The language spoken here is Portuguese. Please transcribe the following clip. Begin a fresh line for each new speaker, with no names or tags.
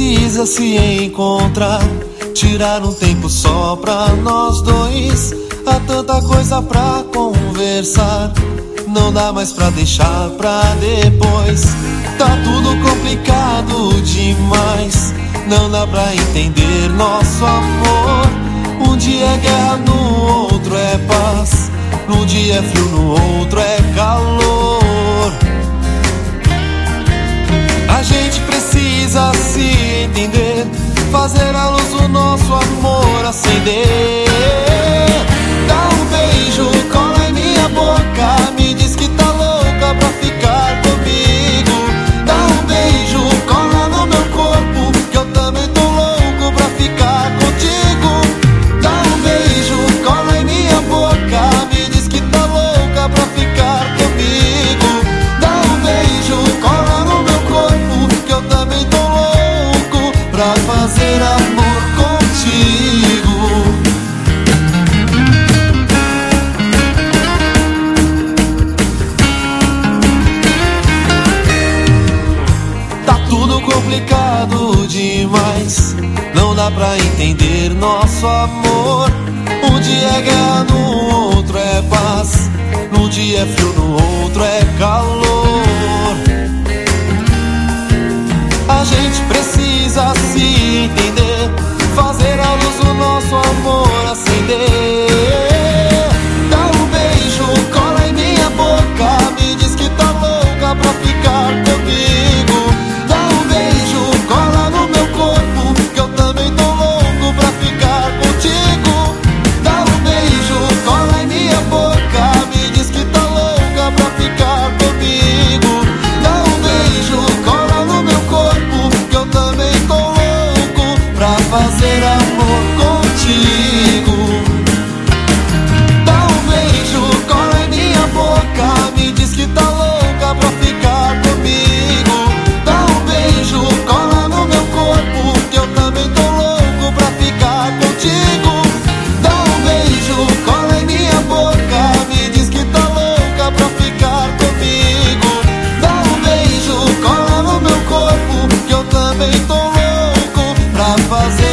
precisa se encontrar, tirar um tempo só pra nós dois. Há tanta coisa pra conversar, não dá mais pra deixar pra depois. Tá tudo complicado demais, não dá pra entender nosso amor. Um dia é guerra, no outro é paz, num dia é frio, no outro é calor. A gente precisa se entender, fazer a luz do nosso amor acender. Dá um beijo, cola em minha boca, me diz que tá louca pra ficar comigo. Dá um beijo, cola no meu corpo, que eu também tô louco pra ficar contigo. Dá um beijo, cola em minha boca, me diz que tá louca pra ficar comigo. Dá um beijo, cola no meu corpo, que eu também tô louco pra fazer amor contigo. Tá tudo complicado demais, não dá pra entender nosso amor. Um dia é guerra, no outro é paz, num dia é frio, no outro é calor. A gente precisa se entender, fazer a luz do nosso amor acender. Dá um beijo, cola em minha boca, me diz que tá louca pra ficar comigo. Dá um beijo, cola no meu corpo, que eu também tô louco pra ficar contigo. Dá um beijo, cola em minha boca, me diz que tá louca pra ficar comigo. Dá um beijo, cola no meu corpo, que eu também tô louco pra fazer amor contigo. Dá um beijo, cola em minha boca, me diz que tá louca pra ficar comigo. Dá um beijo, cola no meu corpo, que eu também tô louco pra ficar contigo. Dá um beijo, cola em minha boca, me diz que tá louca pra ficar comigo. Dá um beijo, cola no meu corpo, que eu também tô louco pra fazer